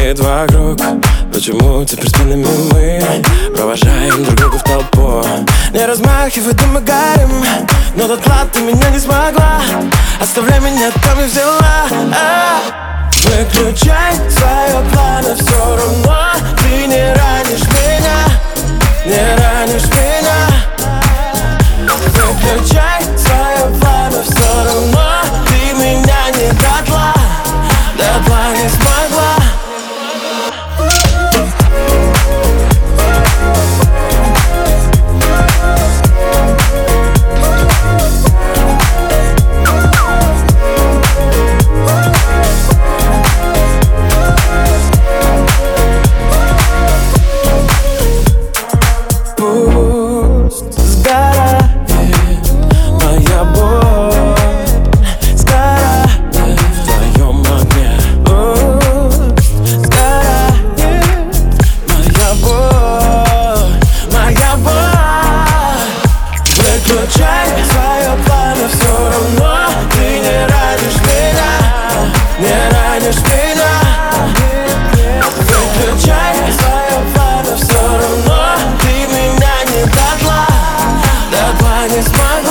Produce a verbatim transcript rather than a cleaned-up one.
стоит вокруг? Почему теперь спинами мы провожаем друг друга в толпу? Не размахивай, да мы горим, но доклад ты меня не смогла. Оставляй меня, там и взяла. а Выключай свои планы, все равно ты не ранишь меня, не ранишь меня. Выключай свои планы, все равно ты меня не дотла, дотла не смогла. Выключай свои планы, все равно ты не ранишь меня, не ранишь меня. Выключай свои планы, все равно ты меня не дотла, дотла не смогла.